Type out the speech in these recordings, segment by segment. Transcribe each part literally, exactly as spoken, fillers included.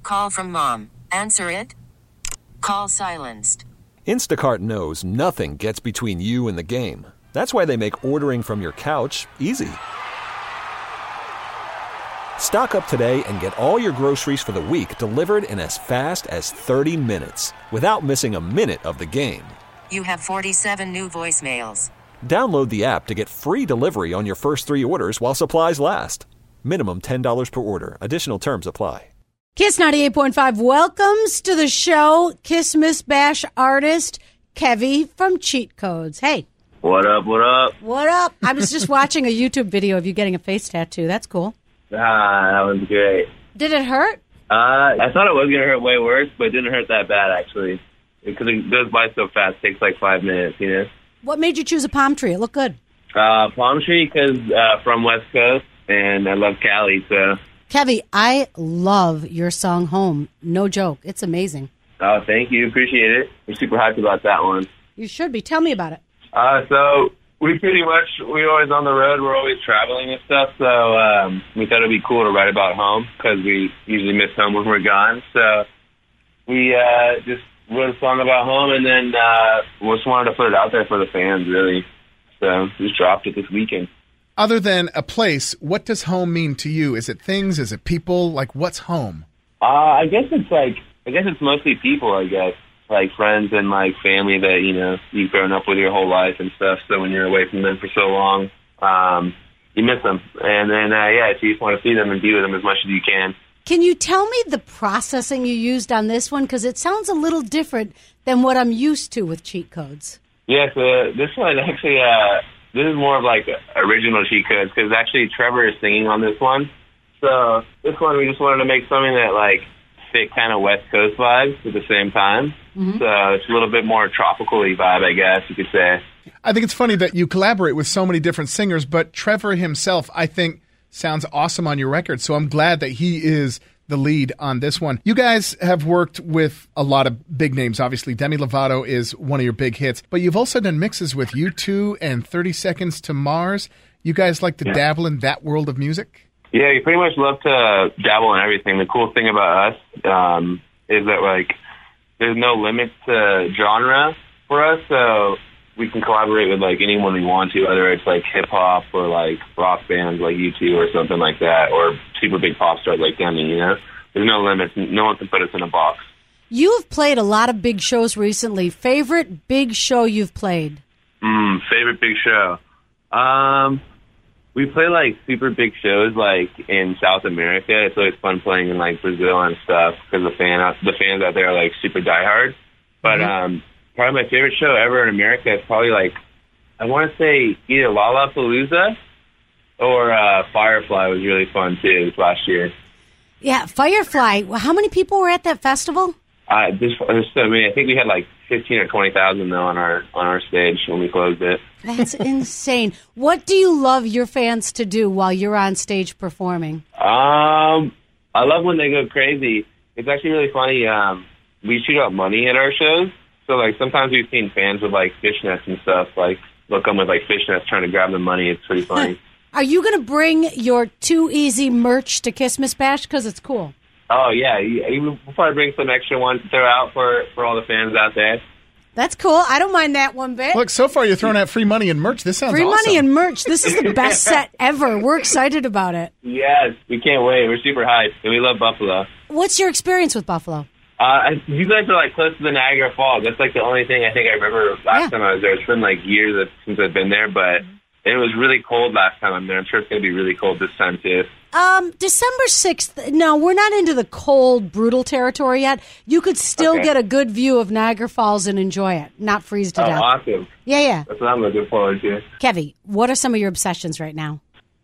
Call from mom. Answer it. Call silenced. Instacart knows nothing gets between you and the game. That's why they make ordering from your couch easy. Stock up today and get all your groceries for the week delivered in as fast as thirty minutes without missing a minute of the game. You have forty-seven new voicemails. Download the app to get free delivery on your first three orders while supplies last. Minimum ten dollars per order. Additional terms apply. Kiss ninety-eight point five welcomes to the show Kissmas Bash artist Kevy from Cheat Codes. Hey. What up, what up? What up? I was just watching a YouTube video of you getting a face tattoo. That's cool. Ah, that was great. Did it hurt? Uh, I thought it was going to hurt way worse, but it didn't hurt that bad, actually. Because it goes by so fast. It takes like five minutes, you know? What made you choose a palm tree? It looked good. Uh, palm tree, because uh, from West Coast, and I love Cali, so... Kevy, I love your song Home. No joke. It's amazing. Oh, thank you. Appreciate it. I'm super hyped about that one. You should be. Tell me about it. Uh, so... We pretty much, we're always on the road. We're always traveling and stuff. So um, we thought it'd be cool to write about home because we usually miss home when we're gone. So we uh, just wrote a song about home, and then uh, we just wanted to put it out there for the fans, really. So just dropped it this weekend. Other than a place, what does home mean to you? Is it things? Is it people? Like, what's home? Uh, I guess it's like, I guess it's mostly people, I guess. Like friends and like family that, you know, you've grown up with your whole life and stuff. So when you're away from them for so long, um, you miss them. And then, uh, yeah, so you just want to see them and be with them as much as you can. Can you tell me the processing you used on this one? Because it sounds a little different than what I'm used to with Cheat Codes. Yeah, so this one actually, uh, this is more of like original Cheat Codes because actually Trevor is singing on this one. So this one we just wanted to make something that like fit kind of West Coast vibes at the same time. Mm-hmm. So it's a little bit more tropical-y vibe, I guess you could say. I think it's funny that you collaborate with so many different singers, but Trevor himself, I think, sounds awesome on your record. So I'm glad that he is the lead on this one. You guys have worked with a lot of big names. Obviously, Demi Lovato is one of your big hits, but you've also done mixes with U two and thirty Seconds to Mars. You guys like to yeah. dabble in that world of music? Yeah, we pretty much love to dabble in everything. The cool thing about us um, is that, like, there's no limit to genre for us, so we can collaborate with, like, anyone we want to, whether it's, like, hip-hop or, like, rock bands like U two or something like that, or super big pop stars like Demi, you know? There's no limits. No one can put us in a box. You have played a lot of big shows recently. Favorite big show you've played? Mm, favorite big show? Um... We play, like, super big shows, like, in South America. It's always fun playing in, like, Brazil and stuff because the, fan, the fans out there are, like, super diehard. But mm-hmm. um, probably my favorite show ever in America is probably, like, I want to say either Lollapalooza or uh, Firefly was really fun, too, this last year. Yeah, Firefly. How many people were at that festival? Uh, this, this, I mean, I think we had, like, fifteen or twenty thousand, though, on our, on our stage when we closed it. That's insane. What do you love your fans to do while you're on stage performing? Um, I love when they go crazy. It's actually really funny. Um, we shoot out money at our shows. So, like, sometimes we've seen fans with, like, fishnets and stuff. Like, they'll come with, like, fishnets trying to grab the money. It's pretty funny. Are you going to bring your Too Easy merch to Kissmas Bash? Because it's cool. Oh, yeah. We'll probably bring some extra ones to throw out for, for all the fans out there. That's cool. I don't mind that one bit. Look, so far you're throwing out free money and merch. This sounds free awesome. Free money and merch. This is the best set ever. We're excited about it. Yes, we can't wait. We're super hyped, and we love Buffalo. What's your experience with Buffalo? Uh, you guys are, like, close to the Niagara Falls. That's, like, the only thing I think I remember last yeah. time I was there. It's been, like, years since I've been there, but it was really cold last time I'm there. I'm sure it's going to be really cold this time, too. Um, December sixth, no, we're not into the cold, brutal territory yet. You could still okay. get a good view of Niagara Falls and enjoy it, not freeze to oh, death. Awesome. Yeah, yeah. That's what I'm looking forward to. Kevy, what are some of your obsessions right now?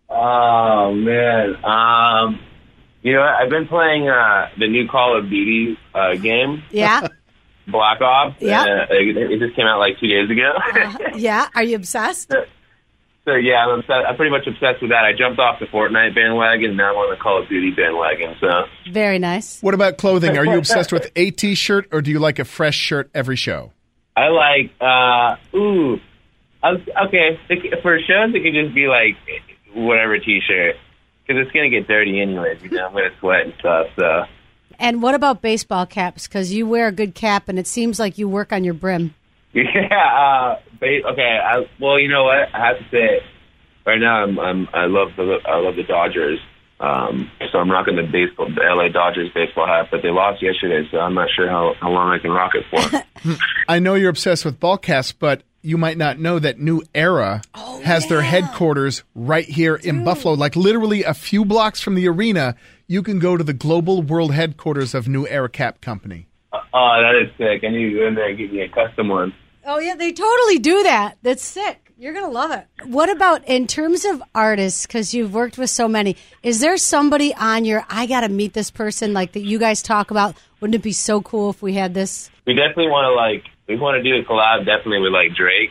Oh, man. Um, you know, I've been playing uh, the new Call of Duty uh, game. Yeah. Black Ops. Yeah. Uh, it, it just came out like two days ago. uh, yeah. Are you obsessed? So, yeah, I'm, obsessed, I'm pretty much obsessed with that. I jumped off the Fortnite bandwagon, and now I'm on the Call of Duty bandwagon. So very nice. What about clothing? Are you obsessed with a T-shirt, or do you like a fresh shirt every show? I like, uh, ooh, okay, for shows, it could just be, like, whatever T-shirt, because it's going to get dirty anyways. You know, I'm going to sweat and stuff, so And what about baseball caps? Because you wear a good cap, and it seems like you work on your brim. Yeah. Uh, ba- okay. I, well, you know what? I have to say, right now I'm, I'm I love the I love the Dodgers. Um, so I'm rocking the baseball, the L A Dodgers baseball hat, but they lost yesterday, so I'm not sure how, how long I can rock it for. I know you're obsessed with ball caps, but you might not know that New Era oh, has yeah. their headquarters right here in Dude. Buffalo. Like literally a few blocks from the arena, you can go to the global world headquarters of New Era Cap Company. Uh, oh, that is sick. I need to go in there and get me a custom one. Oh, yeah, they totally do that. That's sick. You're going to love it. What about in terms of artists, because you've worked with so many, is there somebody on your, I got to meet this person, like that you guys talk about? Wouldn't it be so cool if we had this? We definitely want to, like, we want to do a collab definitely with, like, Drake.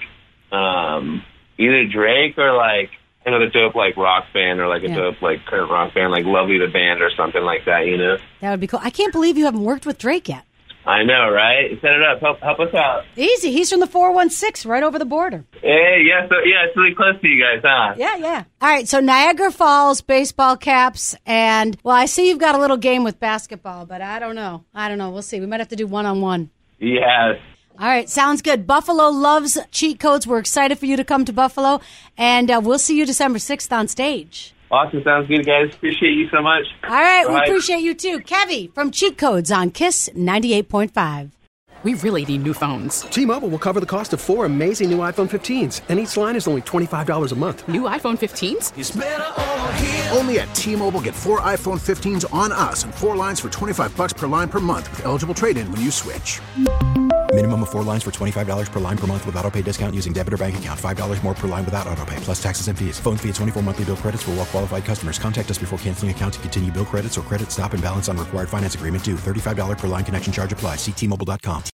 Um, either Drake or, like, another dope, like, rock band or, like, a Yeah. dope, like, current rock band, like Lovely the Band or something like that, you know? That would be cool. I can't believe you haven't worked with Drake yet. I know, right? Set it up. Help help us out. Easy. He's from the four one six, right over the border. Hey, yeah, so, yeah, it's really close to you guys, huh? Yeah, yeah. All right, so Niagara Falls, baseball caps, and, well, I see you've got a little game with basketball, but I don't know. I don't know. We'll see. We might have to do one-on-one. Yes. All right, sounds good. Buffalo loves cheat codes. We're excited for you to come to Buffalo, and uh, we'll see you December sixth on stage. Awesome. Sounds good, guys. Appreciate you so much. All right, we Bye. appreciate you too. Kevy from Cheat Codes on Kiss ninety-eight point five. We really need new phones. T-Mobile will cover the cost of four amazing new iPhone fifteens, and each line is only twenty-five dollars a month. New iPhone fifteens? It's better over here. Only at T-Mobile, get four iPhone fifteens on us and four lines for twenty-five bucks per line per month with eligible trade-in when you switch. Minimum of four lines for twenty-five dollars per line per month with autopay discount using debit or bank account. five dollars more per line without autopay, plus taxes and fees. Phone fee at twenty-four monthly bill credits for well-qualified customers. Contact us before canceling account to continue bill credits or credit stop and balance on required finance agreement due. thirty-five dollars per line connection charge applies. See T Mobile dot com.